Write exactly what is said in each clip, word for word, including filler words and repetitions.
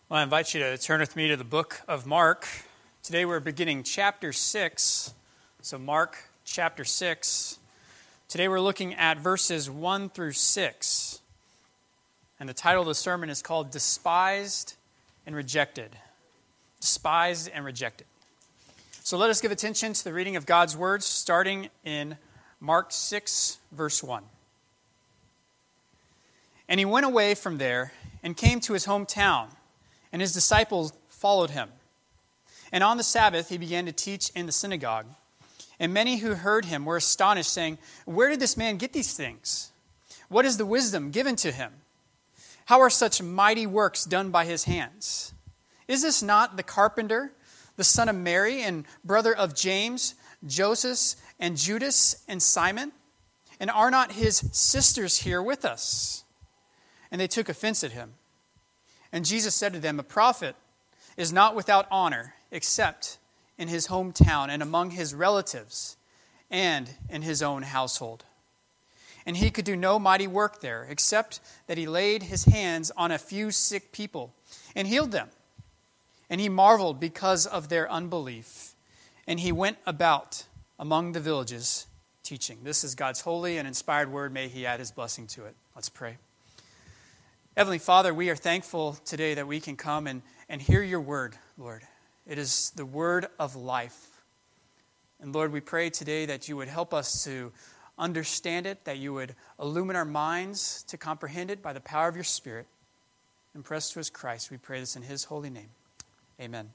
Well, I invite you to turn with me to the book of Mark. Today we're beginning chapter six. So Mark chapter six. Today we're looking at verses one through six. And the title of the sermon is called Despised and Rejected. Despised and Rejected. So let us give attention to the reading of God's words, starting in Mark six, verse one. And he went away from there and came to his hometown, and his disciples followed him. And on the Sabbath he began to teach in the synagogue. And many who heard him were astonished, saying, "Where did this man get these things? What is the wisdom given to him? How are such mighty works done by his hands? Is this not the carpenter, the son of Mary, and brother of James, Joseph, and Judas, and Simon? And are not his sisters here with us?" And they took offense at him. And Jesus said to them, "A prophet is not without honor except in his hometown and among his relatives and in his own household." And he could do no mighty work there except that he laid his hands on a few sick people and healed them. And he marveled because of their unbelief. And he went about among the villages teaching. This is God's holy and inspired word. May he add his blessing to it. Let's pray. Heavenly Father, we are thankful today that we can come and, and hear your word, Lord. It is the word of life. And Lord, we pray today that you would help us to understand it, that you would illumine our minds to comprehend it by the power of your Spirit. Impressed to us Christ, we pray this in his holy name. Amen.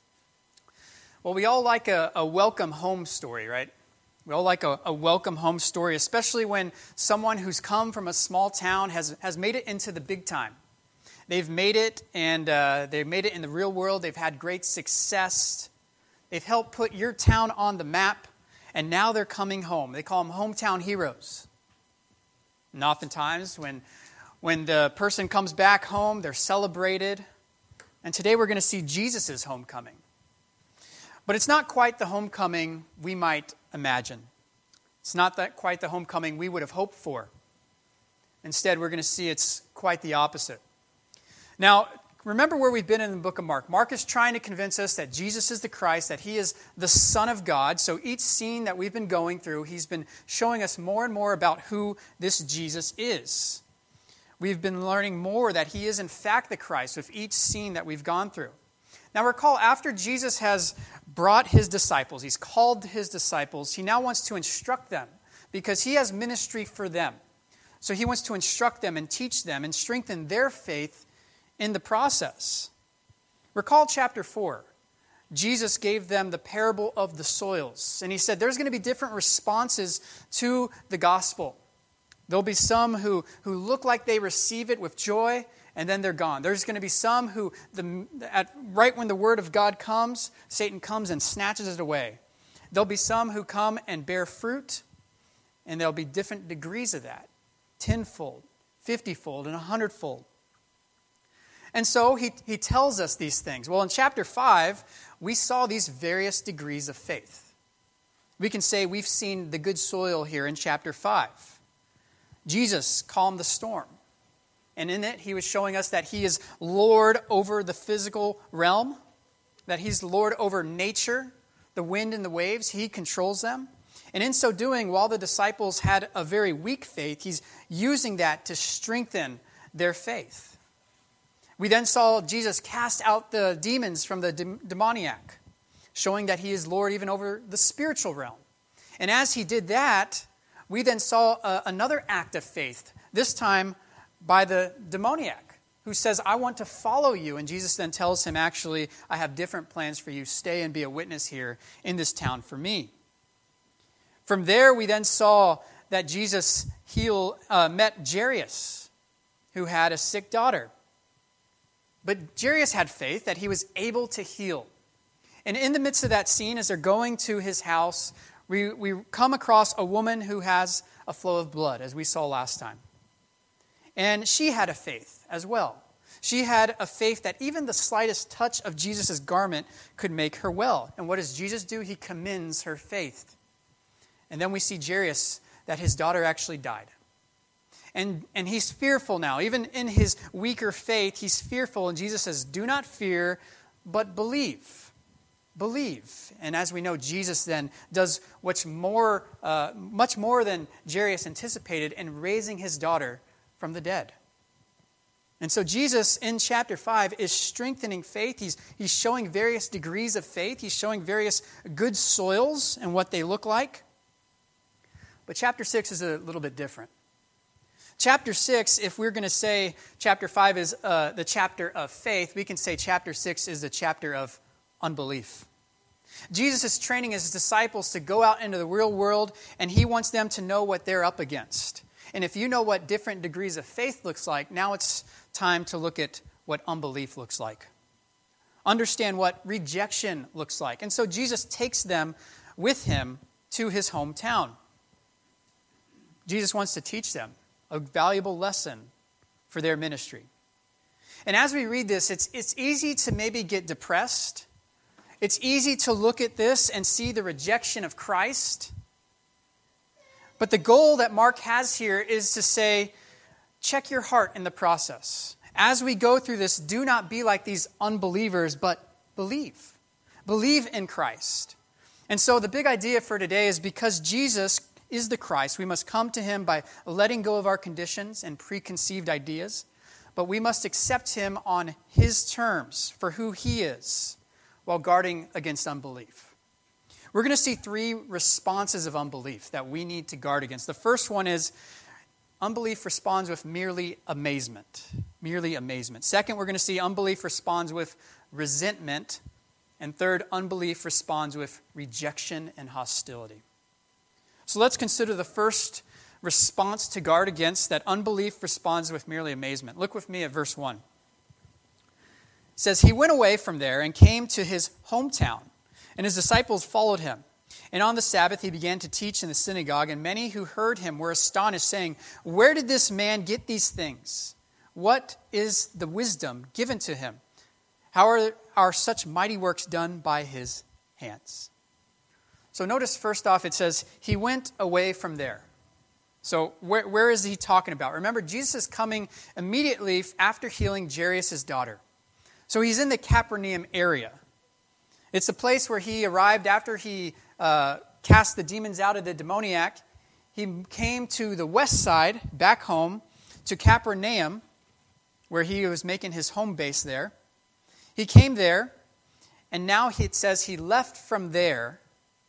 Well, we all like a, a welcome home story, right? We all like a, a welcome home story, especially when someone who's come from a small town has, has made it into the big time. They've made it, and uh, they've made it in the real world. They've had great success. They've helped put your town on the map, and now they're coming home. They call them hometown heroes. And oftentimes, when, when the person comes back home, they're celebrated. And today we're going to see Jesus' homecoming. But it's not quite the homecoming we might imagine. It's not that quite the homecoming we would have hoped for. Instead, we're going to see it's quite the opposite. Now, remember where we've been in the book of Mark. Mark is trying to convince us that Jesus is the Christ, that he is the Son of God. So each scene that we've been going through, he's been showing us more and more about who this Jesus is. We've been learning more that he is in fact the Christ with each scene that we've gone through. Now recall, after Jesus has brought his disciples, he's called his disciples, he now wants to instruct them because he has ministry for them. So he wants to instruct them and teach them and strengthen their faith in the process. Recall chapter four. Jesus gave them the parable of the soils. And he said there's going to be different responses to the gospel. There'll be some who, who look like they receive it with joy, and then they're gone. There's going to be some who, the, at, right when the word of God comes, Satan comes and snatches it away. There'll be some who come and bear fruit, and there'll be different degrees of that. Tenfold, fiftyfold, and a hundredfold. And so he, he tells us these things. Well, in chapter five, we saw these various degrees of faith. We can say we've seen the good soil here in chapter five. Jesus calmed the storm. And in it, he was showing us that he is Lord over the physical realm, that he's Lord over nature, the wind and the waves. He controls them. And in so doing, while the disciples had a very weak faith, he's using that to strengthen their faith. We then saw Jesus cast out the demons from the demoniac, showing that he is Lord even over the spiritual realm. And as he did that, we then saw a, another act of faith, this time by the demoniac, who says, "I want to follow you." And Jesus then tells him, actually, "I have different plans for you. Stay and be a witness here in this town for me." From there, we then saw that Jesus heal, uh, met Jairus, who had a sick daughter. But Jairus had faith that he was able to heal. And in the midst of that scene, as they're going to his house, we, we come across a woman who has a flow of blood, as we saw last time. And she had a faith as well. She had a faith that even the slightest touch of Jesus' garment could make her well. And what does Jesus do? He commends her faith. And then we see Jairus, that his daughter actually died. And, and he's fearful now. Even in his weaker faith, he's fearful. And Jesus says, do not fear, but believe. Believe. And as we know, Jesus then does what's more, uh, much more than Jairus anticipated in raising his daughter from the dead. And so Jesus in chapter five is strengthening faith. He's, he's showing various degrees of faith. He's showing various good soils and what they look like. But chapter six is a little bit different. Chapter six, if we're going to say chapter five is uh, the chapter of faith, we can say chapter six is the chapter of unbelief. Jesus is training his disciples to go out into the real world, and he wants them to know what they're up against. And if you know what different degrees of faith looks like, now it's time to look at what unbelief looks like. Understand what rejection looks like. And so Jesus takes them with him to his hometown. Jesus wants to teach them a valuable lesson for their ministry. And as we read this, it's, it's easy to maybe get depressed. It's easy to look at this and see the rejection of Christ. But the goal that Mark has here is to say, check your heart in the process. As we go through this, do not be like these unbelievers, but believe. Believe in Christ. And so the big idea for today is because Jesus is the Christ, we must come to him by letting go of our conditions and preconceived ideas, but we must accept him on his terms for who he is while guarding against unbelief. We're going to see three responses of unbelief that we need to guard against. The first one is unbelief responds with merely amazement. Merely amazement. Second, we're going to see unbelief responds with resentment. And third, unbelief responds with rejection and hostility. So let's consider the first response to guard against, that unbelief responds with merely amazement. Look with me at verse one. It says, he went away from there and came to his hometown, and his disciples followed him. And on the Sabbath he began to teach in the synagogue, and many who heard him were astonished, saying, where did this man get these things? What is the wisdom given to him? How are, are such mighty works done by his hands? So notice first off, it says, he went away from there. So where, where is he talking about? Remember, Jesus is coming immediately after healing Jairus' daughter. So he's in the Capernaum area. It's the place where he arrived after he uh, cast the demons out of the demoniac. He came to the west side, back home, to Capernaum, where he was making his home base there. He came there, and now it says he left from there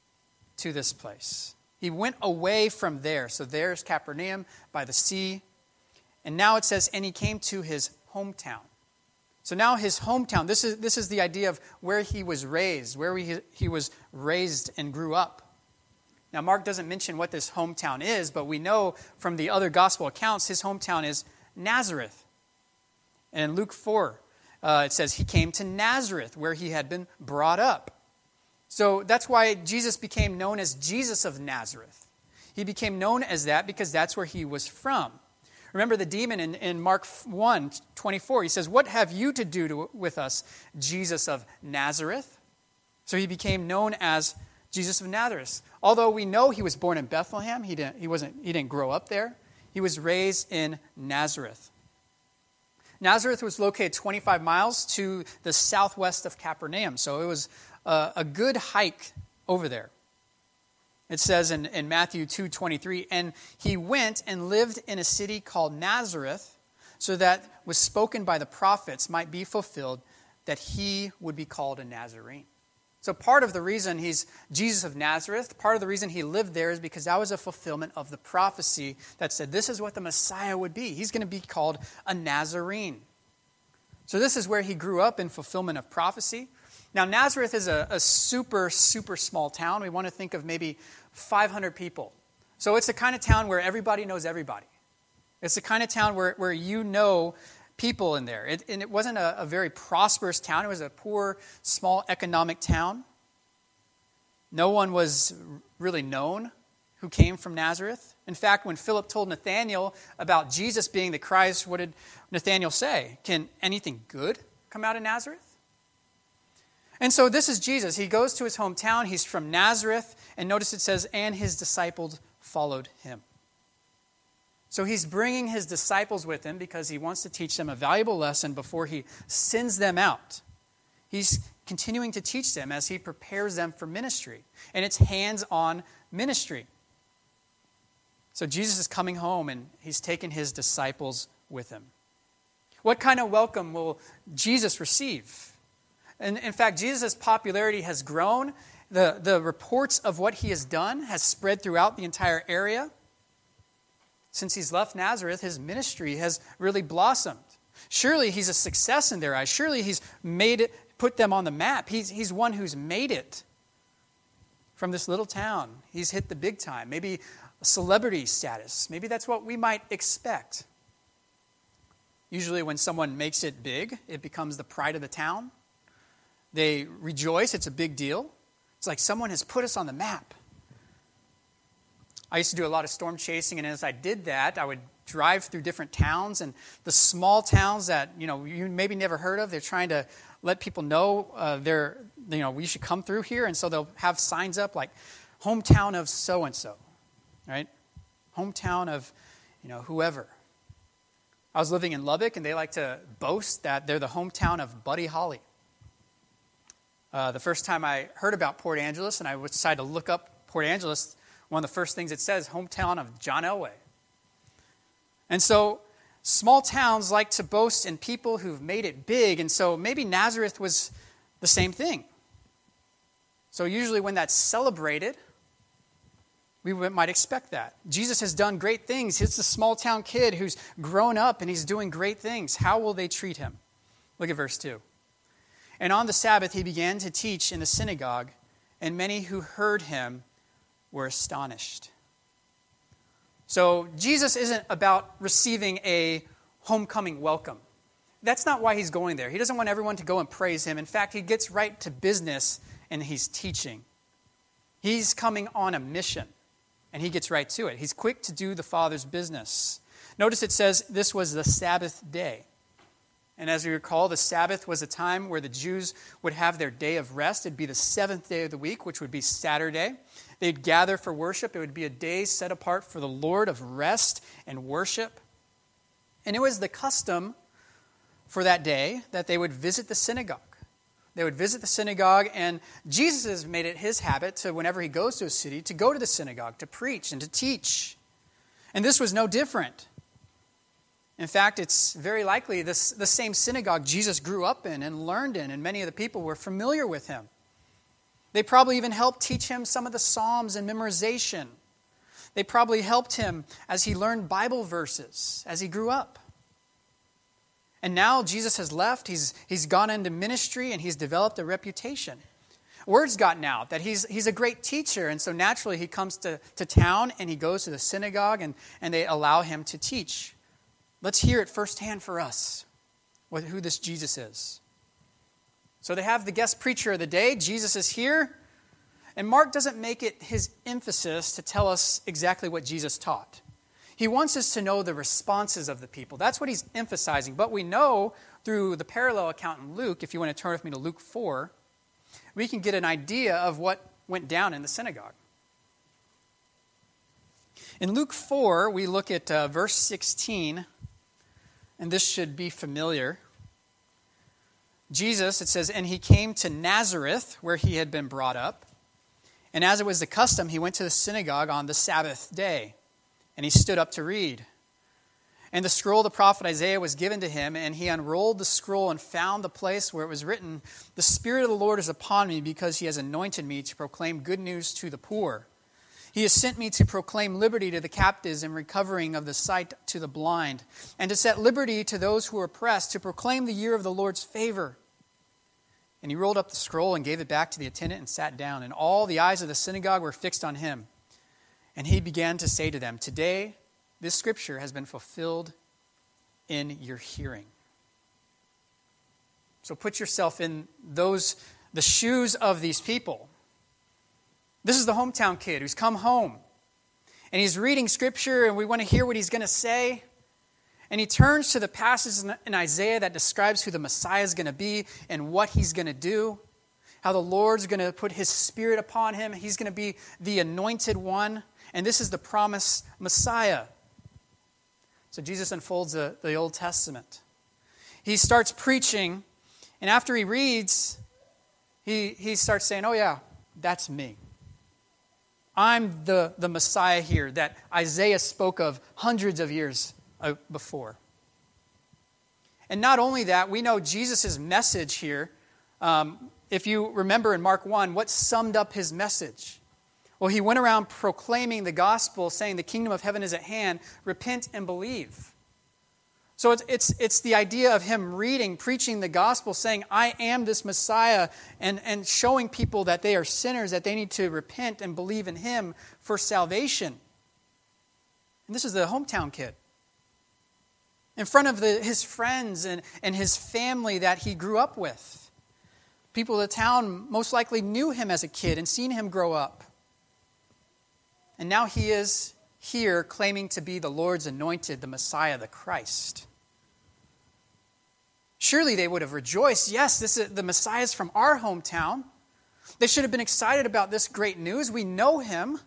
to this place. He went away from there. So there's Capernaum by the sea. And now it says, and he came to his hometown. So now his hometown, this is this is the idea of where he was raised, where he, he was raised and grew up. Now Mark doesn't mention what this hometown is, but we know from the other gospel accounts, his hometown is Nazareth. And in Luke four, uh, it says he came to Nazareth, where he had been brought up. So that's why Jesus became known as Jesus of Nazareth. He became known as that because that's where he was from. Remember the demon in, in Mark one twenty-four. He says, what have you to do to, with us, Jesus of Nazareth? So he became known as Jesus of Nazareth. Although we know he was born in Bethlehem, he didn't, he wasn't, he didn't grow up there. He was raised in Nazareth. Nazareth was located twenty-five miles to the southwest of Capernaum. So it was a, a good hike over there. It says in, in Matthew two twenty-three, and he went and lived in a city called Nazareth, so that was spoken by the prophets might be fulfilled, that he would be called a Nazarene. So part of the reason he's Jesus of Nazareth, part of the reason he lived there is because that was a fulfillment of the prophecy that said this is what the Messiah would be. He's going to be called a Nazarene. So this is where he grew up in fulfillment of prophecy. Now Nazareth is a, a super, super small town. We want to think of maybe five hundred people. So it's the kind of town where everybody knows everybody. It's the kind of town where, where you know people in there. It, and it wasn't a, a very prosperous town. It was a poor, small economic town. No one was really known who came from Nazareth. In fact, when Philip told Nathanael about Jesus being the Christ, what did Nathanael say? Can anything good come out of Nazareth? And so this is Jesus. He goes to his hometown. He's from Nazareth. And notice it says, and his disciples followed him. So he's bringing his disciples with him because he wants to teach them a valuable lesson before he sends them out. He's continuing to teach them as he prepares them for ministry. And it's hands-on ministry. So Jesus is coming home and he's taken his disciples with him. What kind of welcome will Jesus receive? And in fact, Jesus' popularity has grown. The, the reports of what he has done has spread throughout the entire area. Since he's left Nazareth, his ministry has really blossomed. Surely he's a success in their eyes. Surely he's made it, put them on the map. He's, he's one who's made it from this little town. He's hit the big time. Maybe celebrity status. Maybe that's what we might expect. Usually when someone makes it big, it becomes the pride of the town. They rejoice. It's a big deal. It's like someone has put us on the map. I used to do a lot of storm chasing, and as I did that, I would drive through different towns, and the small towns that, you know, you maybe never heard of, they're trying to let people know uh, they're, you know, we should come through here, and so they'll have signs up like, hometown of so-and-so, right? Hometown of, you know, whoever. I was living in Lubbock, and they like to boast that they're the hometown of Buddy Holly. Uh, the first time I heard about Port Angeles, and I decided to look up Port Angeles, one of the first things it says, hometown of John Elway. And so small towns like to boast in people who've made it big, and so maybe Nazareth was the same thing. So usually when that's celebrated, we might expect that. Jesus has done great things. He's a small town kid who's grown up and he's doing great things. How will they treat him? Look at verse two. And on the Sabbath he began to teach in the synagogue, and many who heard him were astonished. So Jesus isn't about receiving a homecoming welcome. That's not why he's going there. He doesn't want everyone to go and praise him. In fact, he gets right to business and he's teaching. He's coming on a mission, and he gets right to it. He's quick to do the Father's business. Notice it says this was the Sabbath day. And as we recall, the Sabbath was a time where the Jews would have their day of rest. It'd be the seventh day of the week, which would be Saturday. They'd gather for worship. It would be a day set apart for the Lord of rest and worship. And it was the custom for that day that they would visit the synagogue. They would visit the synagogue, and Jesus has made it his habit to, whenever he goes to a city, to go to the synagogue, to preach and to teach. And this was no different. In fact, it's very likely this the same synagogue Jesus grew up in and learned in, and many of the people were familiar with him. They probably even helped teach him some of the Psalms and memorization. They probably helped him as he learned Bible verses as he grew up. And now Jesus has left, he's, he's gone into ministry, and he's developed a reputation. Word's gotten out that he's, he's a great teacher, and so naturally he comes to, to town and he goes to the synagogue, and, and they allow him to teach. Let's hear it firsthand for us, what, who this Jesus is. So they have the guest preacher of the day. Jesus is here. And Mark doesn't make it his emphasis to tell us exactly what Jesus taught. He wants us to know the responses of the people. That's what he's emphasizing. But we know through the parallel account in Luke, if you want to turn with me to Luke four, we can get an idea of what went down in the synagogue. In Luke four, we look at uh, verse sixteen, and this should be familiar. Jesus, it says, and he came to Nazareth, where he had been brought up. And as it was the custom, he went to the synagogue on the Sabbath day, and he stood up to read. And the scroll of the prophet Isaiah was given to him, and he unrolled the scroll and found the place where it was written, "The Spirit of the Lord is upon me, because he has anointed me to proclaim good news to the poor. He has sent me to proclaim liberty to the captives and recovering of the sight to the blind, and to set liberty to those who are oppressed, to proclaim the year of the Lord's favor." And he rolled up the scroll and gave it back to the attendant and sat down. And all the eyes of the synagogue were fixed on him. And he began to say to them, "Today this scripture has been fulfilled in your hearing." So put yourself in those the shoes of these people. This is the hometown kid who's come home. And he's reading scripture, and we want to hear what he's going to say. And he turns to the passage in Isaiah that describes who the Messiah is going to be and what he's going to do. How the Lord's going to put his Spirit upon him. He's going to be the anointed one. And this is the promised Messiah. So Jesus unfolds the, the Old Testament. He starts preaching, and after he reads, he, he starts saying, oh yeah, that's me. I'm the, the Messiah here that Isaiah spoke of hundreds of years before. And not only that, we know Jesus' message here. Um, if you remember in Mark one, what summed up his message? Well, he went around proclaiming the gospel, saying the kingdom of heaven is at hand. Repent and believe. So it's, it's, it's the idea of him reading, preaching the gospel, saying, I am this Messiah, and, and showing people that they are sinners, that they need to repent and believe in him for salvation. And this is the hometown kid. In front of the, his friends and, and his family that he grew up with. People of the town most likely knew him as a kid and seen him grow up. And now he is here claiming to be the Lord's anointed, the Messiah, the Christ. Surely they would have rejoiced. Yes, this is the Messiah is from our hometown. They should have been excited about this great news. We know him.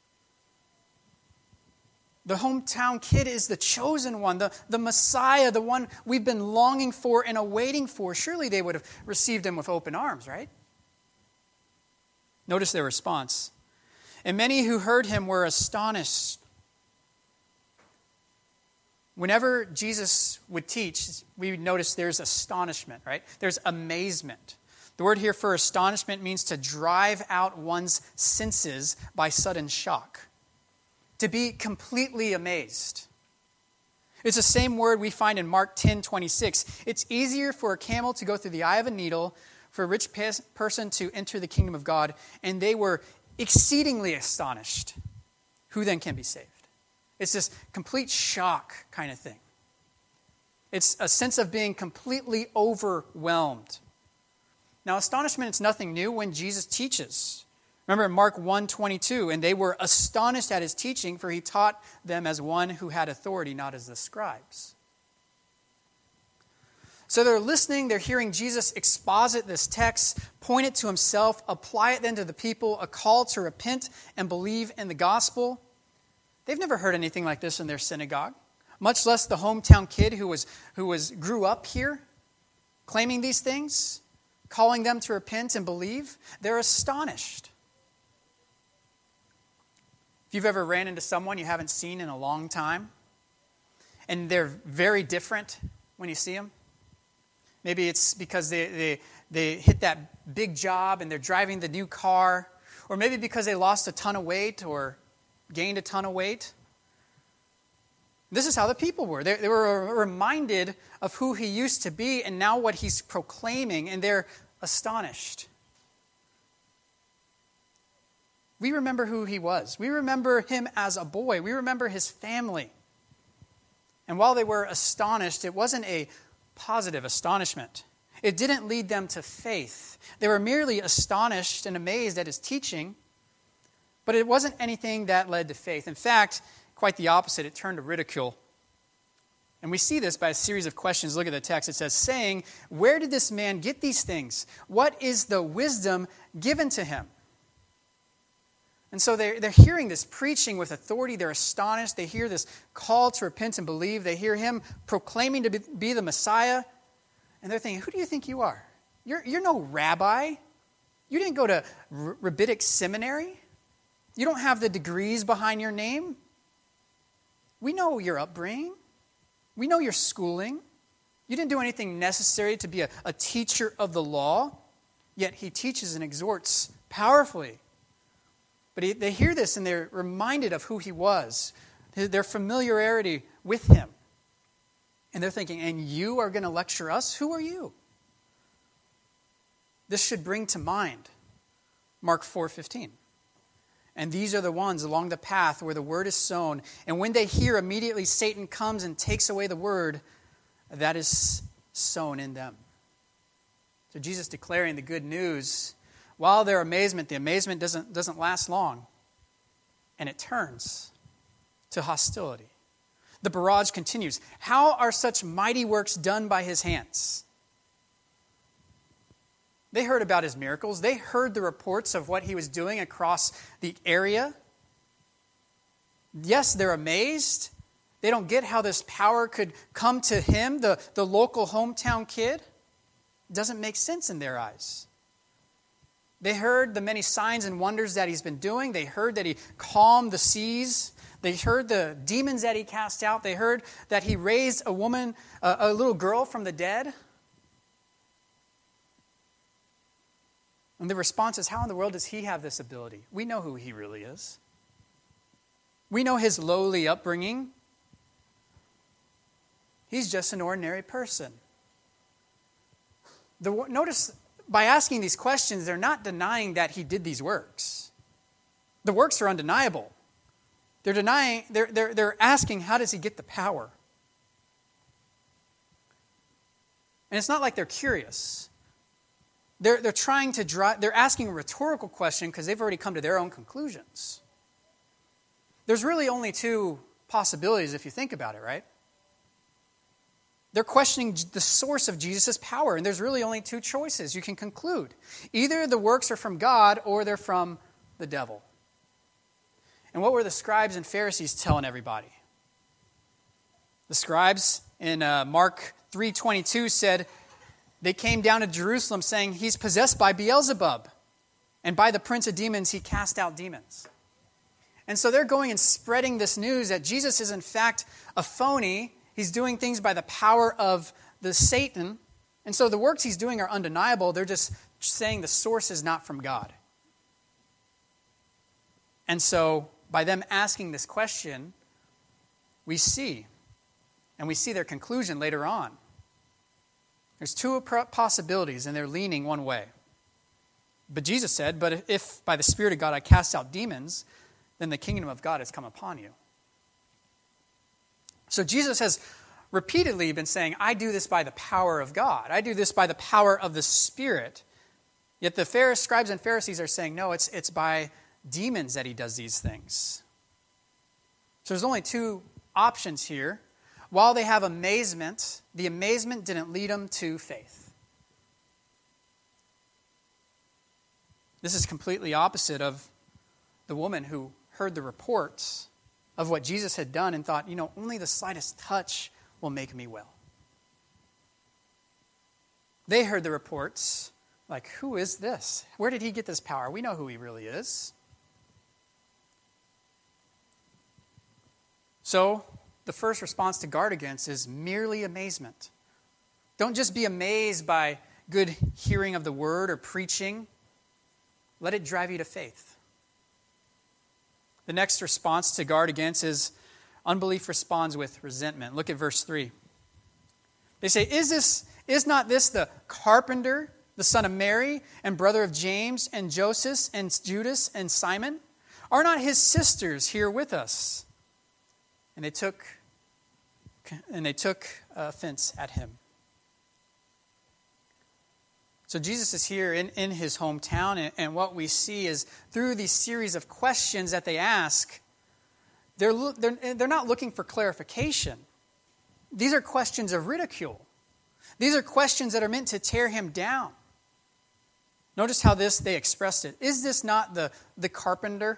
The hometown kid is the chosen one, the, the Messiah, the one we've been longing for and awaiting for. Surely they would have received him with open arms, right? Notice their response. And many who heard him were astonished. Whenever Jesus would teach, we would notice there's astonishment, right? There's amazement. The word here for astonishment means to drive out one's senses by sudden shock. To be completely amazed. It's the same word we find in Mark ten twenty-six. It's easier for a camel to go through the eye of a needle, for a rich person to enter the kingdom of God, and they were exceedingly astonished. Who then can be saved? It's this complete shock kind of thing. It's a sense of being completely overwhelmed. Now, astonishment is nothing new when Jesus teaches. Remember in Mark one twenty-two, and they were astonished at his teaching, for he taught them as one who had authority, not as the scribes. So they're listening, they're hearing Jesus exposit this text, point it to himself, apply it then to the people, a call to repent and believe in the gospel. They've never heard anything like this in their synagogue, much less the hometown kid who was who was grew up here, claiming these things, calling them to repent and believe. They're astonished. If you've ever ran into someone you haven't seen in a long time, and they're very different when you see them, maybe it's because they, they, they hit that big job and they're driving the new car, or maybe because they lost a ton of weight or gained a ton of weight. This is how the people were. They, they were reminded of who he used to be and now what he's proclaiming, and they're astonished. We remember who he was. We remember him as a boy. We remember his family. And while they were astonished, it wasn't a positive astonishment. It didn't lead them to faith. They were merely astonished and amazed at his teaching, but it wasn't anything that led to faith. In fact, quite the opposite. It turned to ridicule. And we see this by a series of questions. Look at the text. It says, saying, where did this man get these things? What is the wisdom given to him? And so they're, they're hearing this preaching with authority. They're astonished. They hear this call to repent and believe. They hear him proclaiming to be, be the Messiah. And they're thinking, who do you think you are? You're, you're no rabbi. You didn't go to r- rabbinic seminary. You don't have the degrees behind your name. We know your upbringing. We know your schooling. You didn't do anything necessary to be a, a teacher of the law. Yet he teaches and exhorts powerfully. But he, they hear this and they're reminded of who he was, their familiarity with him. And they're thinking, and you are going to lecture us? Who are you? This should bring to mind Mark four fifteen. And these are the ones along the path where the word is sown. And when they hear, immediately Satan comes and takes away the word that is sown in them. So Jesus declaring the good news. While their amazement, the amazement doesn't, doesn't last long. And it turns to hostility. The barrage continues. How are such mighty works done by his hands? They heard about his miracles. They heard the reports of what he was doing across the area. Yes, they're amazed. They don't get how this power could come to him, the, the local hometown kid. It doesn't make sense in their eyes. They heard the many signs and wonders that he's been doing. They heard that he calmed the seas. They heard the demons that he cast out. They heard that he raised a woman, a, a little girl from the dead. And the response is, how in the world does he have this ability? We know who he really is. We know his lowly upbringing. He's just an ordinary person. The, notice, by asking these questions, they're not denying that he did these works. The works are undeniable. They're denying, they're, they're, they're asking, how does he get the power? And it's not like they're curious. They're, they're trying to drive, they're asking a rhetorical question because they've already come to their own conclusions. There's really only two possibilities if you think about it, right? They're questioning the source of Jesus' power, and there's really only two choices you can conclude. Either the works are from God or they're from the devil. And what were the scribes and Pharisees telling everybody? The scribes in uh, Mark three twenty-two said, they came down to Jerusalem saying, he's possessed by Beelzebub, and by the prince of demons he cast out demons. And so they're going and spreading this news that Jesus is in fact a phony. He's doing things by the power of the Satan. And so the works he's doing are undeniable. They're just saying the source is not from God. And so by them asking this question, we see, and we see their conclusion later on. There's two possibilities, and they're leaning one way. But Jesus said, but if by the Spirit of God I cast out demons, then the kingdom of God has come upon you. So Jesus has repeatedly been saying, I do this by the power of God. I do this by the power of the Spirit. Yet the Pharisees, scribes and Pharisees are saying, no, it's, it's by demons that he does these things. So there's only two options here. While they have amazement, the amazement didn't lead them to faith. This is completely opposite of the woman who heard the reports of what Jesus had done and thought, you know, only the slightest touch will make me well. They heard the reports, like, who is this? Where did he get this power? We know who he really is. So, the first response to guard against is merely amazement. Don't just be amazed by good hearing of the word or preaching. Let it drive you to faith. The next response to guard against is unbelief responds with resentment. Look at verse three. They say, Is this is not this the carpenter, the son of Mary, and brother of James, and Joseph, and Judas, and Simon? Are not his sisters here with us? And they took and they took offense at him. So Jesus is here in, in his hometown, and, and what we see is through these series of questions that they ask, they're, they're, they're not looking for clarification. These are questions of ridicule. These are questions that are meant to tear him down. Notice how this they expressed it. Is this not the, the carpenter?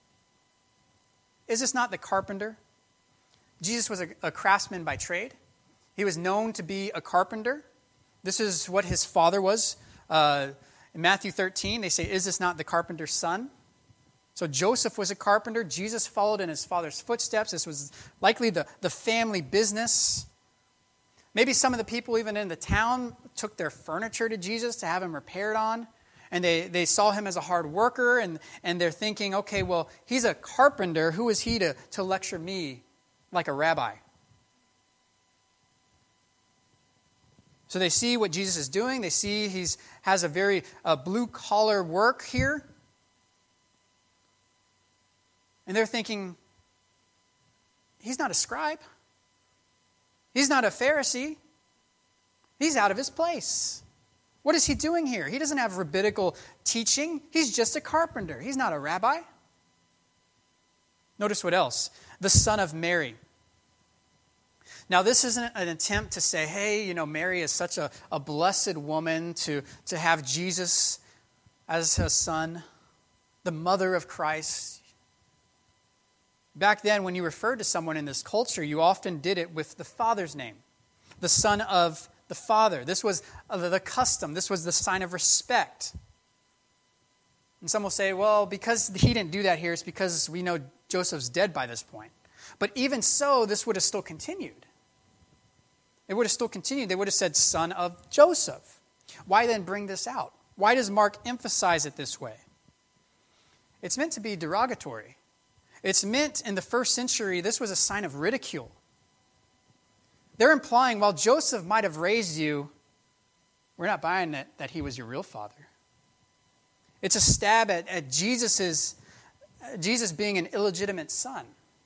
Is this not the carpenter? Jesus was a, a craftsman by trade. He was known to be a carpenter. This is what his father was. Uh, in Matthew thirteen, they say, is this not the carpenter's son? So Joseph was a carpenter. Jesus followed in his father's footsteps. This was likely the, the family business. Maybe some of the people even in the town took their furniture to Jesus to have him repaired on. And they, they saw him as a hard worker. And, and they're thinking, okay, well, he's a carpenter. Who is he to, to lecture me like a rabbi? So they see what Jesus is doing. They see he has a very uh, blue-collar work here. And they're thinking, he's not a scribe. He's not a Pharisee. He's out of his place. What is he doing here? He doesn't have rabbinical teaching. He's just a carpenter. He's not a rabbi. Notice what else. The son of Mary. Now, this isn't an attempt to say, hey, you know, Mary is such a, a blessed woman to, to have Jesus as her son, the mother of Christ. Back then, when you referred to someone in this culture, you often did it with the father's name, the son of the father. This was the custom. This was the sign of respect. And some will say, well, because he didn't do that here, it's because we know Joseph's dead by this point. But even so, this would have still continued. It would have still continued. They would have said, son of Joseph. Why then bring this out? Why does Mark emphasize it this way? It's meant to be derogatory. It's meant in the first century, this was a sign of ridicule. They're implying, while Joseph might have raised you, we're not buying it that he was your real father. It's a stab at, at Jesus's, Jesus being an illegitimate son.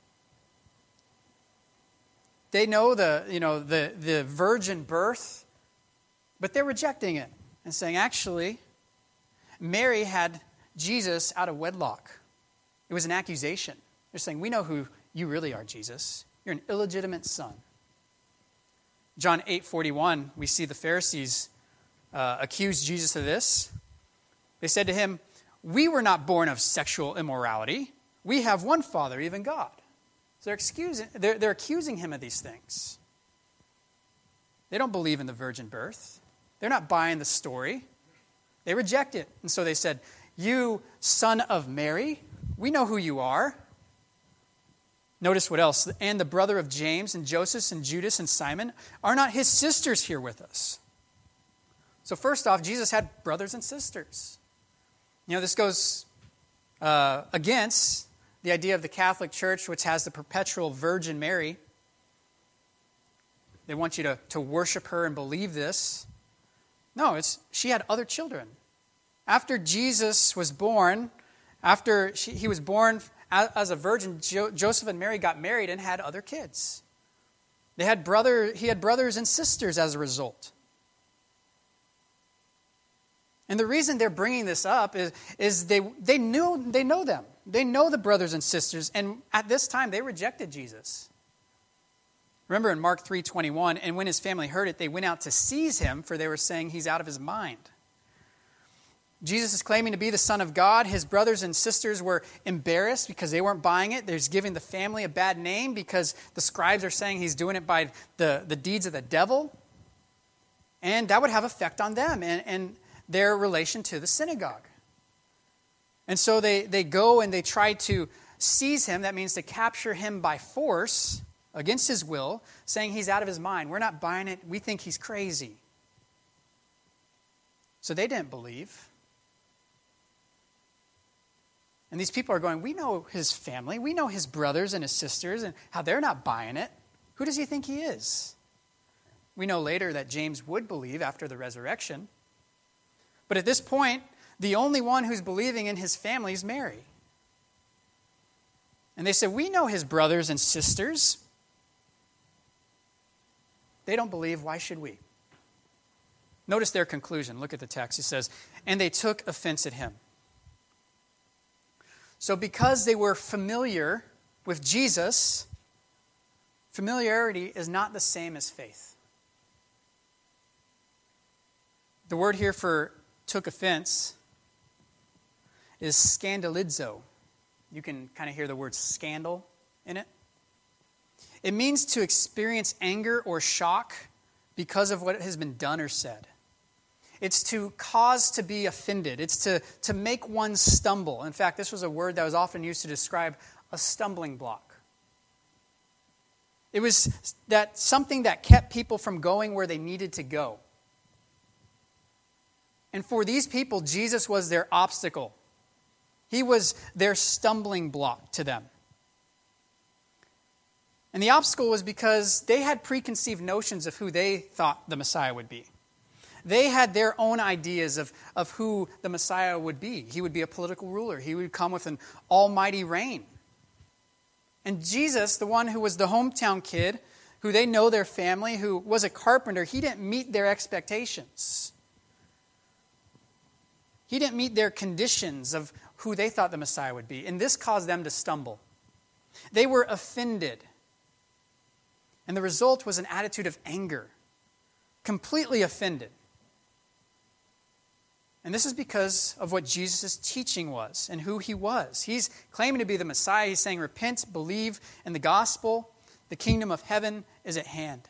They know the, you know, the, the virgin birth, but they're rejecting it and saying, actually, Mary had Jesus out of wedlock. It was an accusation. They're saying, we know who you really are, Jesus. You're an illegitimate son. John eight forty-one, we see the Pharisees uh, accuse Jesus of this. They said to him, we were not born of sexual immorality. We have one Father, even God. So they're, excusing, they're, they're accusing him of these things. They don't believe in the virgin birth. They're not buying the story. They reject it. And so they said, you son of Mary, we know who you are. Notice what else. And the brother of James and Joseph and Judas and Simon, are not his sisters here with us? So first off, Jesus had brothers and sisters. You know, this goes uh, against the idea of the Catholic Church, which has the perpetual Virgin Mary. They want you to, to worship her and believe this. No, it's she had other children. After Jesus was born, after she, he was born as, as a virgin, jo, Joseph and Mary got married and had other kids. They had brother. He had brothers and sisters as a result. And the reason they're bringing this up is, is they, they, knew, they know them. They know the brothers and sisters. And at this time, they rejected Jesus. Remember in Mark three twenty-one, and when his family heard it, they went out to seize him, for they were saying he's out of his mind. Jesus is claiming to be the Son of God. His brothers and sisters were embarrassed because they weren't buying it. They're giving the family a bad name because the scribes are saying he's doing it by the, the deeds of the devil. And that would have effect on them and, and their relation to the synagogue. And so they, they go and they try to seize him. That means to capture him by force against his will, saying he's out of his mind. We're not buying it. We think he's crazy. So they didn't believe. And these people are going, we know his family. We know his brothers and his sisters and how they're not buying it. Who does he think he is? We know later that James would believe after the resurrection. But at this point, the only one who's believing in his family is Mary. And they said, we know his brothers and sisters. They don't believe. Why should we? Notice their conclusion. Look at the text. It says, and they took offense at him. So because they were familiar with Jesus, familiarity is not the same as faith. The word here for took offense is scandalizo. You can kind of hear the word scandal in it. It means to experience anger or shock because of what has been done or said. It's to cause to be offended. It's to, to make one stumble. In fact, this was a word that was often used to describe a stumbling block. It was that something that kept people from going where they needed to go. And for these people, Jesus was their obstacle. He was their stumbling block to them. And the obstacle was because they had preconceived notions of who they thought the Messiah would be. They had their own ideas of, of who the Messiah would be. He would be a political ruler. He would come with an almighty reign. And Jesus, the one who was the hometown kid, who they know their family, who was a carpenter, he didn't meet their expectations. He didn't meet their conditions of who they thought the Messiah would be. And this caused them to stumble. They were offended. And the result was an attitude of anger. Completely offended. And this is because of what Jesus' teaching was and who he was. He's claiming to be the Messiah. He's saying, repent, believe in the gospel. The kingdom of heaven is at hand.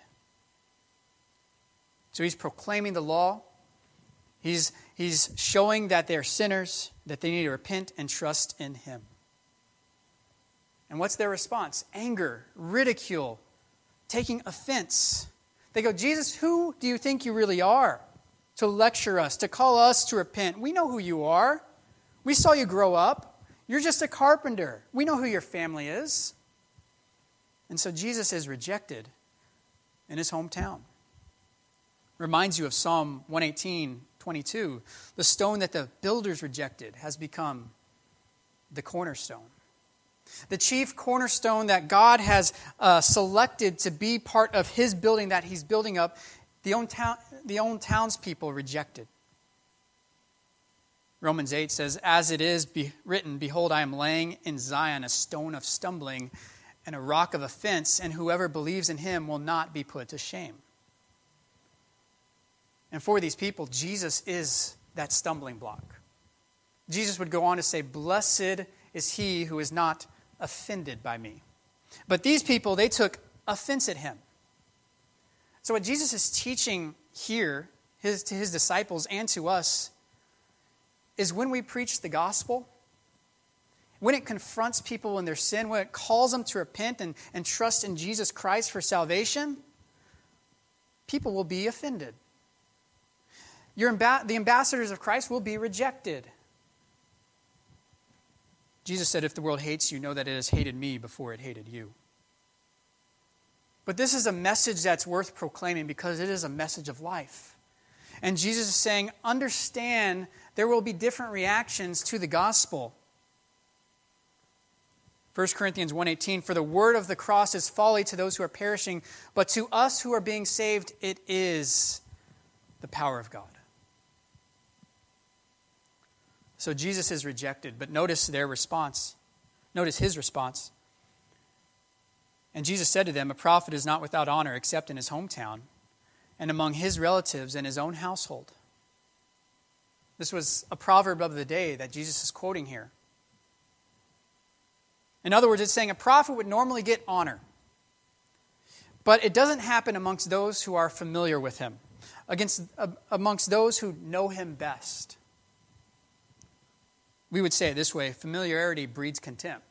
So he's proclaiming the law. He's, he's showing that they're sinners, that they need to repent and trust in him. And what's their response? Anger, ridicule, taking offense. They go, Jesus, who do you think you really are to lecture us, to call us to repent? We know who you are. We saw you grow up. You're just a carpenter. We know who your family is. And so Jesus is rejected in his hometown. Reminds you of Psalm one eighteen, twenty-two. The stone that the builders rejected has become the cornerstone. The chief cornerstone that God has uh, selected to be part of his building that he's building up, the own, town, the own townspeople rejected. Romans eight says, as it is be written, behold, I am laying in Zion a stone of stumbling and a rock of offense, and whoever believes in him will not be put to shame. And for these people, Jesus is that stumbling block. Jesus would go on to say, blessed is he who is not offended by me. But these people, they took offense at him. So what Jesus is teaching here his, to his disciples and to us is when we preach the gospel, when it confronts people in their sin, when it calls them to repent and, and trust in Jesus Christ for salvation, people will be offended. Your amb- the ambassadors of Christ will be rejected. Jesus said, if the world hates you, know that it has hated me before it hated you. But this is a message that's worth proclaiming because it is a message of life. And Jesus is saying, understand there will be different reactions to the gospel. First Corinthians one eighteen, for the word of the cross is folly to those who are perishing, but to us who are being saved, it is the power of God. So Jesus is rejected, but notice their response. Notice his response. And Jesus said to them, a prophet is not without honor except in his hometown and among his relatives and his own household. This was a proverb of the day that Jesus is quoting here. In other words, it's saying a prophet would normally get honor, but it doesn't happen amongst those who are familiar with him, against, uh, amongst those who know him best. We would say it this way, familiarity breeds contempt.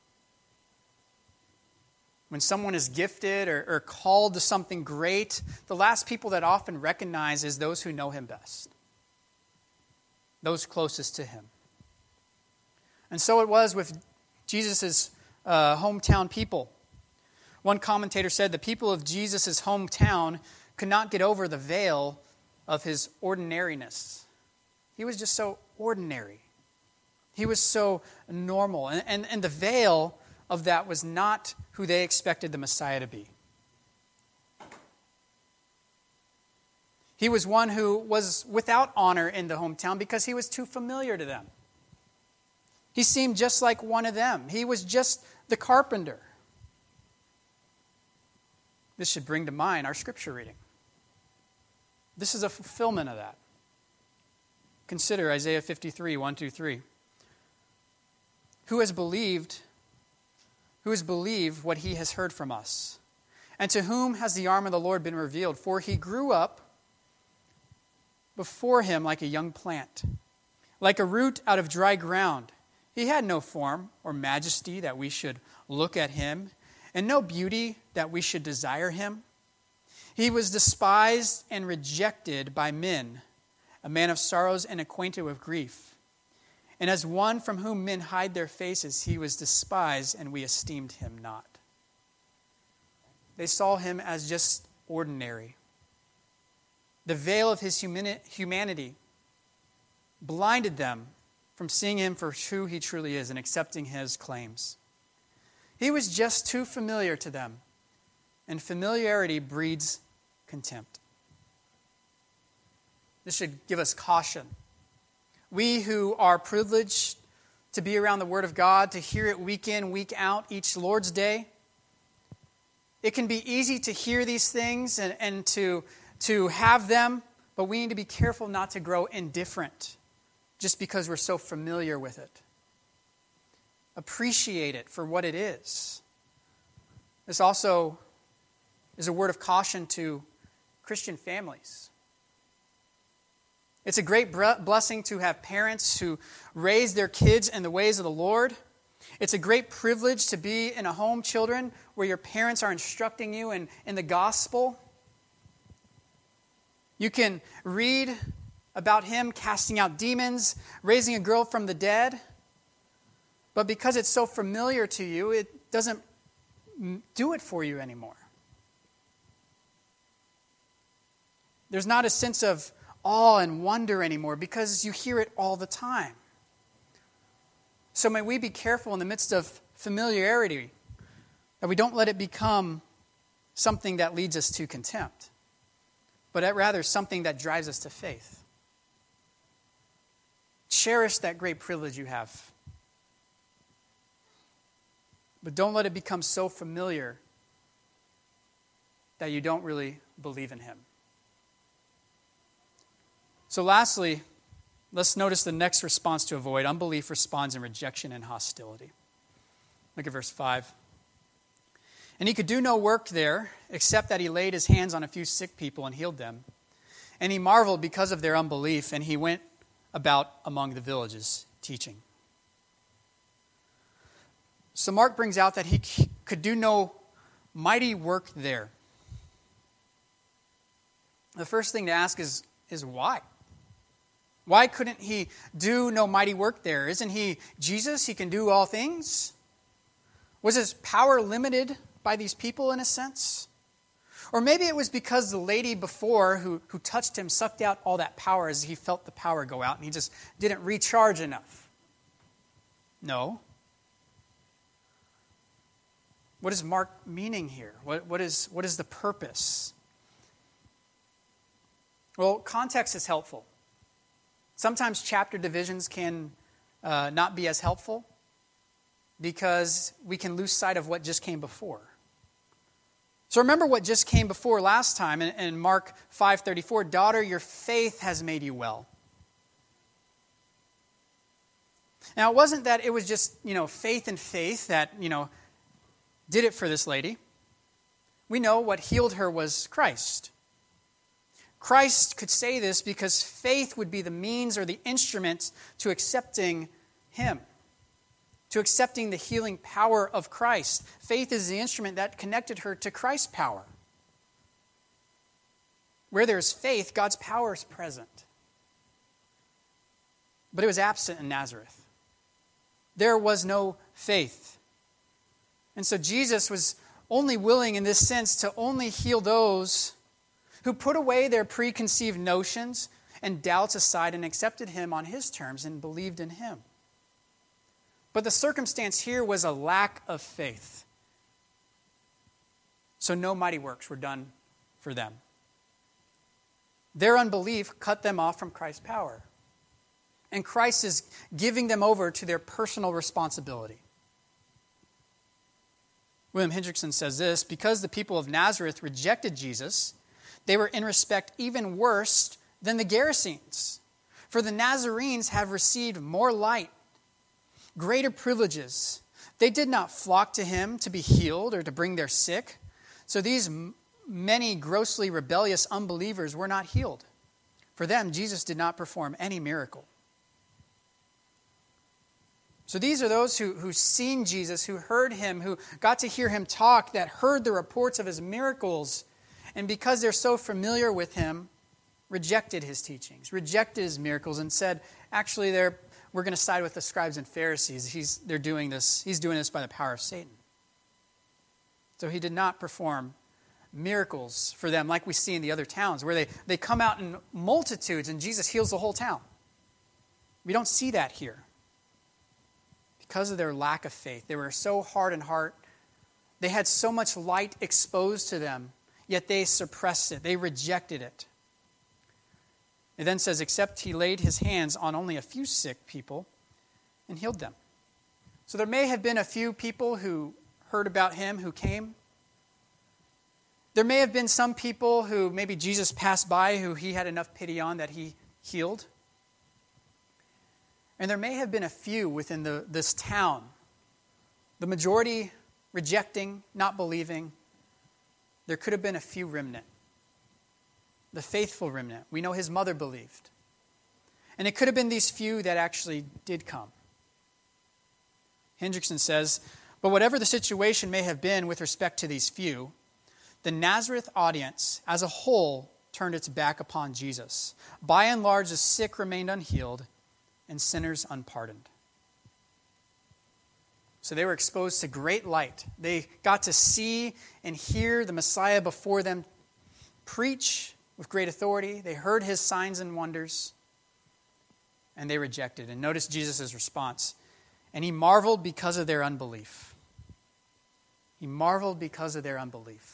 When someone is gifted or, or called to something great, the last people that often recognize is those who know him best. Those closest to him. And so it was with Jesus' uh, hometown people. One commentator said the people of Jesus' hometown could not get over the veil of his ordinariness. He was just so ordinary. He was so normal. And, and, and the veil of that was not who they expected the Messiah to be. He was one who was without honor in the hometown because he was too familiar to them. He seemed just like one of them. He was just the carpenter. This should bring to mind our scripture reading. This is a fulfillment of that. Consider Isaiah fifty-three, one through three. Who has believed, who has believed what he has heard from us? And to whom has the arm of the Lord been revealed? For he grew up before him like a young plant, like a root out of dry ground. He had no form or majesty that we should look at him, and no beauty that we should desire him. He was despised and rejected by men, a man of sorrows and acquainted with grief. And as one from whom men hide their faces, he was despised, and we esteemed him not. They saw him as just ordinary. The veil of his humani- humanity blinded them from seeing him for who he truly is and accepting his claims. He was just too familiar to them, and familiarity breeds contempt. This should give us caution. We who are privileged to be around the Word of God, to hear it week in, week out, each Lord's Day, it can be easy to hear these things and, and to, to have them, but we need to be careful not to grow indifferent just because we're so familiar with it. Appreciate it for what it is. This also is a word of caution to Christian families. It's a great blessing to have parents who raise their kids in the ways of the Lord. It's a great privilege to be in a home, children, where your parents are instructing you in, in the gospel. You can read about him casting out demons, raising a girl from the dead. But because it's so familiar to you, it doesn't do it for you anymore. There's not a sense of awe and wonder anymore because you hear it all the time. So may we be careful in the midst of familiarity that we don't let it become something that leads us to contempt, but rather something that drives us to faith. Cherish that great privilege you have. But don't let it become so familiar that you don't really believe in him. So lastly, let's notice the next response to avoid. Unbelief responds in rejection and hostility. Look at verse five. And he could do no work there, except that he laid his hands on a few sick people and healed them. And he marveled because of their unbelief, and he went about among the villages teaching. So Mark brings out that he could do no mighty work there. The first thing to ask is, is why? Why couldn't he do no mighty work there? Isn't he Jesus? He can do all things. Was his power limited by these people in a sense? Or maybe it was because the lady before who, who touched him sucked out all that power as he felt the power go out and he just didn't recharge enough. No. What is Mark meaning here? What, what is, what is the purpose? Well, context is helpful. Sometimes chapter divisions can uh, not be as helpful because we can lose sight of what just came before. So remember what just came before last time in, in Mark five thirty-four, daughter, your faith has made you well. Now, it wasn't that it was just, you know, faith and faith that, you know, did it for this lady. We know what healed her was Christ. Christ could say this because faith would be the means or the instrument to accepting him, to accepting the healing power of Christ. Faith is the instrument that connected her to Christ's power. Where there is faith, God's power is present. But it was absent in Nazareth. There was no faith. And so Jesus was only willing in this sense to only heal those who put away their preconceived notions and doubts aside and accepted him on his terms and believed in him. But the circumstance here was a lack of faith. So no mighty works were done for them. Their unbelief cut them off from Christ's power. And Christ is giving them over to their personal responsibility. William Hendrickson says this, because the people of Nazareth rejected Jesus, they were in respect even worse than the Gerasenes. For the Nazarenes have received more light, greater privileges. They did not flock to him to be healed or to bring their sick. So these m- many grossly rebellious unbelievers were not healed. For them, Jesus did not perform any miracle. So these are those who, who seen Jesus, who heard him, who got to hear him talk, that heard the reports of his miracles, and because they're so familiar with him, rejected his teachings, rejected his miracles, and said, actually, they're, we're going to side with the scribes and Pharisees. He's, they're doing this, he's doing this by the power of Satan. So he did not perform miracles for them like we see in the other towns, where they, they come out in multitudes and Jesus heals the whole town. We don't see that here. Because of their lack of faith, they were so hard in heart. They had so much light exposed to them, yet they suppressed it. They rejected it. It then says, except he laid his hands on only a few sick people and healed them. So there may have been a few people who heard about him who came. There may have been some people who maybe Jesus passed by who he had enough pity on that he healed. And there may have been a few within the, this town, the majority rejecting, not believing. There could have been a few remnant, the faithful remnant. We know his mother believed. And it could have been these few that actually did come. Hendrickson says, but whatever the situation may have been with respect to these few, the Nazareth audience as a whole turned its back upon Jesus. By and large, the sick remained unhealed and sinners unpardoned. So they were exposed to great light. They got to see and hear the Messiah before them preach with great authority. They heard his signs and wonders, and they rejected. And notice Jesus' response. And he marveled because of their unbelief. He marveled because of their unbelief.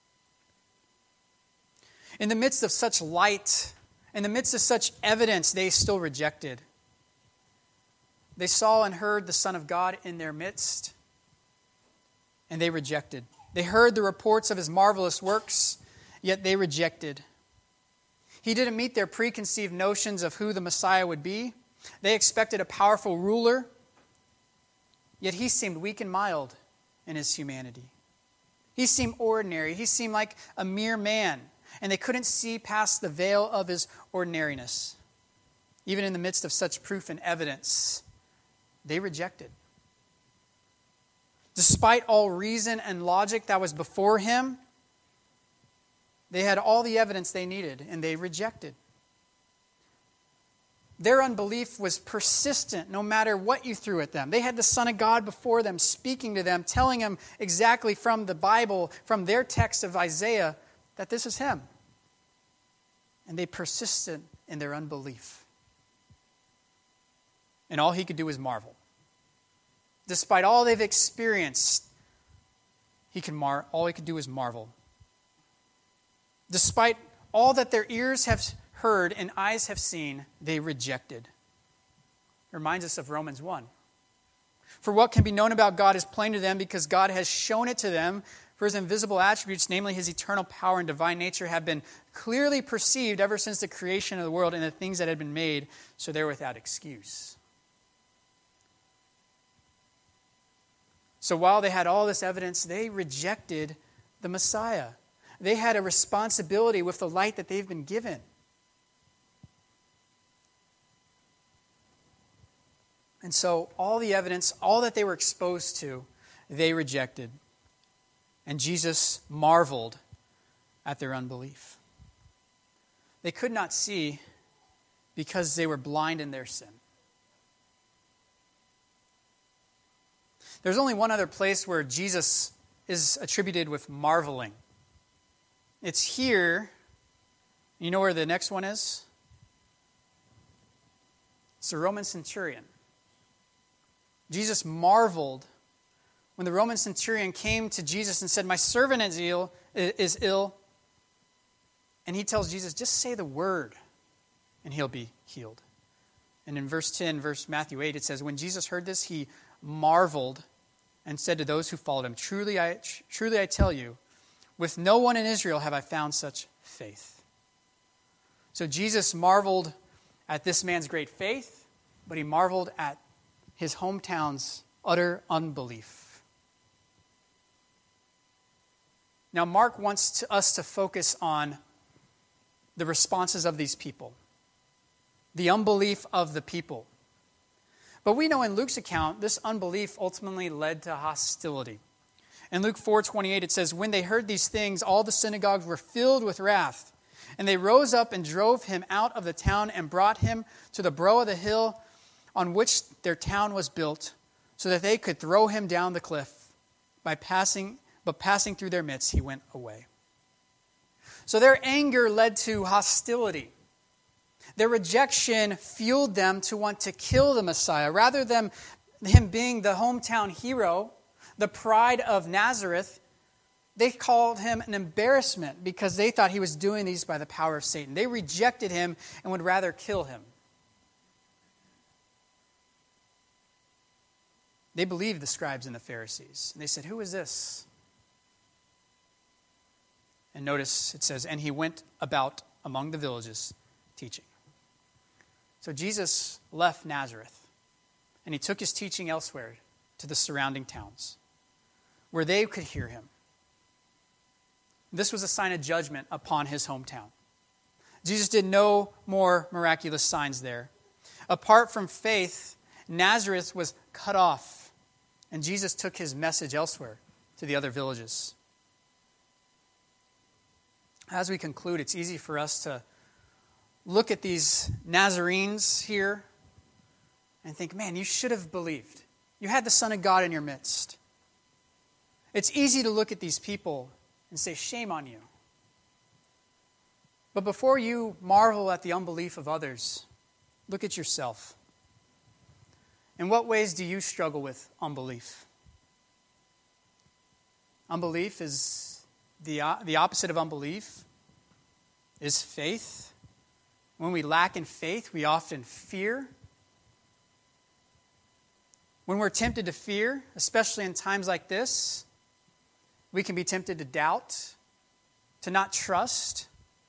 In the midst of such light, in the midst of such evidence, they still rejected. They saw and heard the Son of God in their midst, and they rejected. They heard the reports of his marvelous works, yet they rejected. He didn't meet their preconceived notions of who the Messiah would be. They expected a powerful ruler, yet he seemed weak and mild in his humanity. He seemed ordinary. He seemed like a mere man, and they couldn't see past the veil of his ordinariness. Even in the midst of such proof and evidence, they rejected. Despite all reason and logic that was before him, they had all the evidence they needed, and they rejected. Their unbelief was persistent no matter what you threw at them. They had the Son of God before them, speaking to them, telling them exactly from the Bible, from their text of Isaiah, that this is him. And they persisted in their unbelief. And all he could do was marvel. Despite all they've experienced, he could mar- all he could do is marvel. Despite all that their ears have heard and eyes have seen, they rejected. It reminds us of Romans one. For what can be known about God is plain to them because God has shown it to them. For his invisible attributes, namely his eternal power and divine nature, have been clearly perceived ever since the creation of the world and the things that had been made, so they're without excuse. So while they had all this evidence, they rejected the Messiah. They had a responsibility with the light that they've been given. And so all the evidence, all that they were exposed to, they rejected. And Jesus marveled at their unbelief. They could not see because they were blind in their sin. There's only one other place where Jesus is attributed with marveling. It's here. You know where the next one is? It's the Roman centurion. Jesus marveled when the Roman centurion came to Jesus and said, my servant is ill, is ill. And he tells Jesus, just say the word and he'll be healed. And in verse ten, verse Matthew eight, it says, when Jesus heard this, he marveled and said to those who followed him, Truly I, truly I tell you, with no one in Israel have I found such faith. So Jesus marveled at this man's great faith, but he marveled at his hometown's utter unbelief. Now, Mark wants to, us to focus on the responses of these people, the unbelief of the people. But we know in Luke's account, this unbelief ultimately led to hostility. In Luke four twenty-eight, it says, when they heard these things, all the synagogues were filled with wrath. And they rose up and drove him out of the town and brought him to the brow of the hill on which their town was built, so that they could throw him down the cliff. By passing, but passing through their midst, he went away. So their anger led to hostility. Their rejection fueled them to want to kill the Messiah. Rather than him being the hometown hero, the pride of Nazareth, they called him an embarrassment because they thought he was doing these by the power of Satan. They rejected him and would rather kill him. They believed the scribes and the Pharisees. And they said, who is this? And notice it says, and he went about among the villages teaching. So Jesus left Nazareth. and he took his teaching elsewhere to the surrounding towns, where they could hear him. This was a sign of judgment upon his hometown. Jesus did no more miraculous signs there. Apart from faith, Nazareth was cut off, and Jesus took his message elsewhere to the other villages. As we conclude, it's easy for us to look at these Nazarenes here and think, man, you should have believed. You had the Son of God in your midst. It's easy to look at these people and say, shame on you. But before you marvel at the unbelief of others, look at yourself. In what ways do you struggle with unbelief? Unbelief is the, the opposite of unbelief is faith. When we lack in faith, we often fear. When we're tempted to fear, especially in times like this, we can be tempted to doubt, to not trust.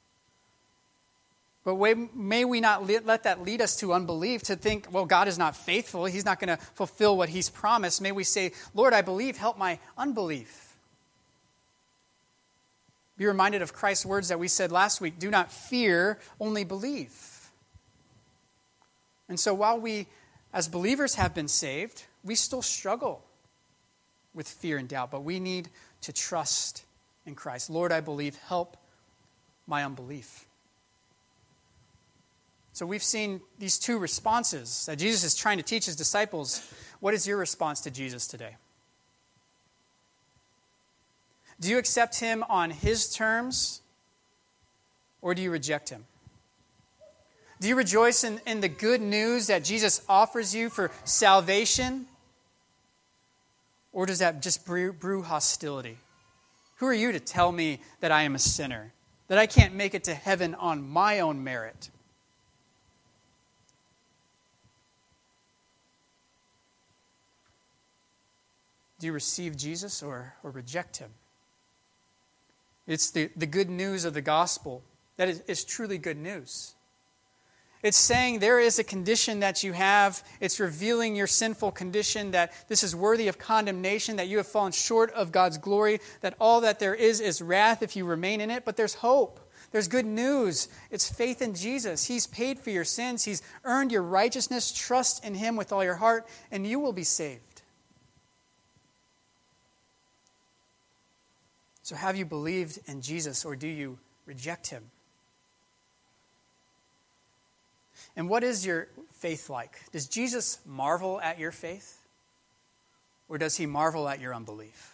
But may we not let that lead us to unbelief, to think, well, God is not faithful. He's not going to fulfill what he's promised. May we say, Lord, I believe, help my unbelief. Be reminded of Christ's words that we said last week, do not fear, only believe. And so while we, as believers, have been saved, we still struggle with fear and doubt, but we need to trust in Christ. Lord, I believe, help my unbelief. So we've seen these two responses that Jesus is trying to teach his disciples. What is your response to Jesus today? Do you accept him on his terms, or do you reject him? Do you rejoice in, in the good news that Jesus offers you for salvation, or does that just brew, brew hostility? Who are you to tell me that I am a sinner, that I can't make it to heaven on my own merit? Do you receive Jesus or, or reject him? It's the, the good news of the gospel that is, is truly good news. It's saying there is a condition that you have. It's revealing your sinful condition, that this is worthy of condemnation, that you have fallen short of God's glory, that all that there is is wrath if you remain in it. But there's hope. There's good news. It's faith in Jesus. He's paid for your sins. He's earned your righteousness. Trust in him with all your heart, and you will be saved. So have you believed in Jesus, or do you reject him? And what is your faith like? Does Jesus marvel at your faith, or does he marvel at your unbelief?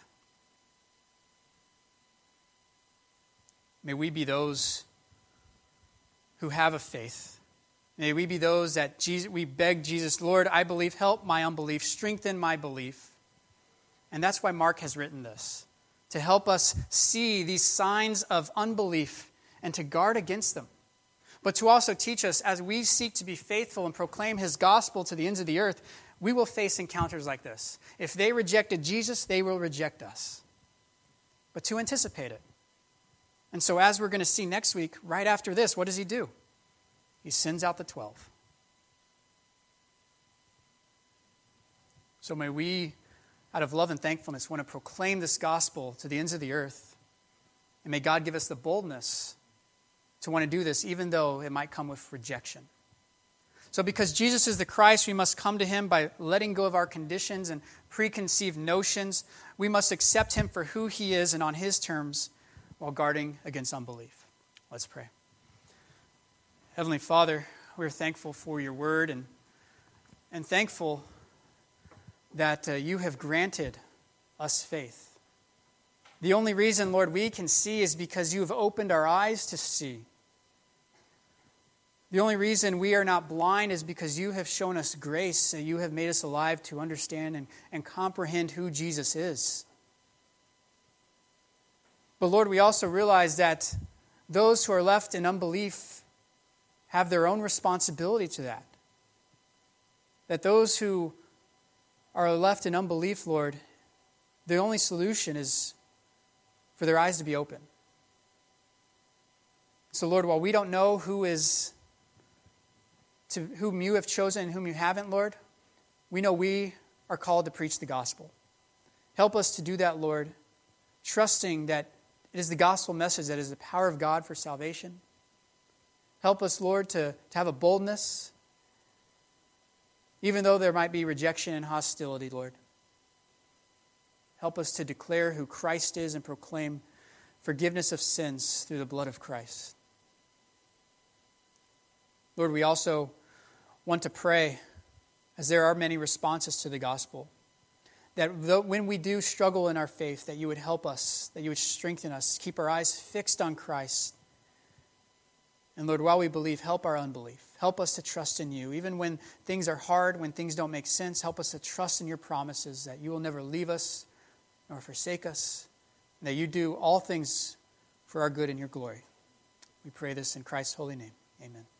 May we be those who have a faith. May we be those that Jesus, we beg Jesus, Lord, I believe, help my unbelief, strengthen my belief. And that's why Mark has written this, to help us see these signs of unbelief and to guard against them. But to also teach us, as we seek to be faithful and proclaim his gospel to the ends of the earth, we will face encounters like this. If they rejected Jesus, they will reject us. But to anticipate it. And so as we're going to see next week, right after this, what does he do? He sends out the twelve. So may we, out of love and thankfulness, want to proclaim this gospel to the ends of the earth. And may God give us the boldness to want to do this, even though it might come with rejection. So because Jesus is the Christ, we must come to him by letting go of our conditions and preconceived notions. We must accept him for who he is and on his terms while guarding against unbelief. Let's pray. Heavenly Father, we're thankful for your word and, and thankful that uh, you have granted us faith. The only reason, Lord, we can see is because you have opened our eyes to see. The only reason we are not blind is because you have shown us grace, and you have made us alive to understand and, and comprehend who Jesus is. But Lord, we also realize that those who are left in unbelief have their own responsibility to that. That those who are left in unbelief, Lord, the only solution is for their eyes to be open. So Lord, while we don't know who is to whom you have chosen and whom you haven't, Lord, we know we are called to preach the gospel. Help us to do that, Lord, trusting that it is the gospel message that is the power of God for salvation. Help us, Lord, to, to have a boldness, even though there might be rejection and hostility, Lord. Help us to declare who Christ is and proclaim forgiveness of sins through the blood of Christ. Lord, we also want to pray, as there are many responses to the gospel, that when we do struggle in our faith, that you would help us, that you would strengthen us, keep our eyes fixed on Christ. And Lord, while we believe, help our unbelief. Help us to trust in you. Even when things are hard, when things don't make sense, help us to trust in your promises that you will never leave us nor forsake us, and that you do all things for our good and your glory. We pray this in Christ's holy name. Amen.